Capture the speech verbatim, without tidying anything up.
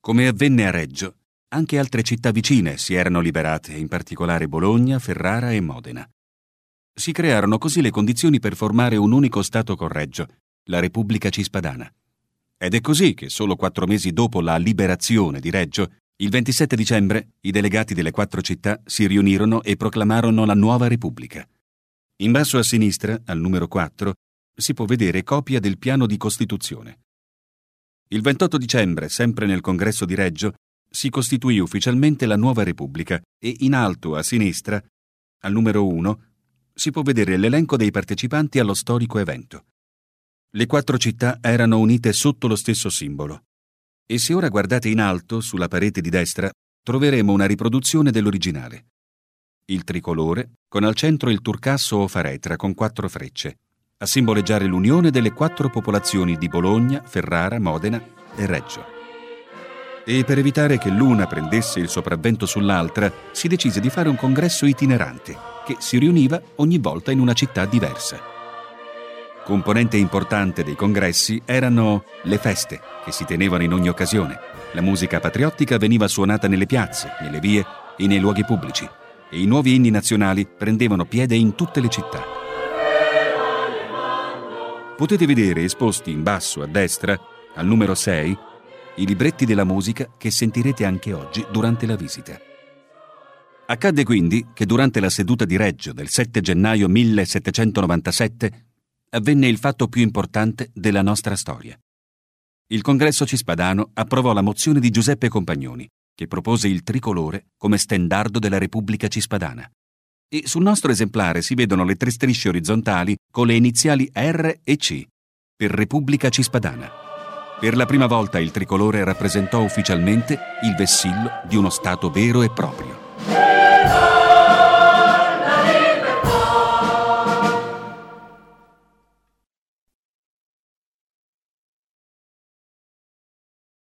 Come avvenne a Reggio, anche altre città vicine si erano liberate, in particolare Bologna, Ferrara e Modena. Si crearono così le condizioni per formare un unico Stato con Reggio, la Repubblica Cispadana. Ed è così che solo quattro mesi dopo la liberazione di Reggio, il ventisette dicembre, i delegati delle quattro città si riunirono e proclamarono la nuova Repubblica. In basso a sinistra, al numero quattro, si può vedere copia del piano di Costituzione. Il ventotto dicembre, sempre nel congresso di Reggio, si costituì ufficialmente la nuova Repubblica e in alto a sinistra, al numero uno, si può vedere l'elenco dei partecipanti allo storico evento. Le quattro città erano unite sotto lo stesso simbolo. E se ora guardate in alto, sulla parete di destra, troveremo una riproduzione dell'originale. Il tricolore, con al centro il turcasso o faretra con quattro frecce, a simboleggiare l'unione delle quattro popolazioni di Bologna, Ferrara, Modena e Reggio. E per evitare che l'una prendesse il sopravvento sull'altra, si decise di fare un congresso itinerante, che si riuniva ogni volta in una città diversa. Componente importante dei congressi erano le feste, che si tenevano in ogni occasione. La musica patriottica veniva suonata nelle piazze, nelle vie e nei luoghi pubblici, e i nuovi inni nazionali prendevano piede in tutte le città. Potete vedere esposti in basso a destra, al numero sei, i libretti della musica che sentirete anche oggi durante la visita. Accadde quindi che durante la seduta di Reggio del sette gennaio millesettecentonovantasette avvenne il fatto più importante della nostra storia. Il Congresso Cispadano approvò la mozione di Giuseppe Compagnoni, che propose il tricolore come stendardo della Repubblica Cispadana. E sul nostro esemplare si vedono le tre strisce orizzontali con le iniziali R e C, per Repubblica Cispadana. Per la prima volta il tricolore rappresentò ufficialmente il vessillo di uno Stato vero e proprio.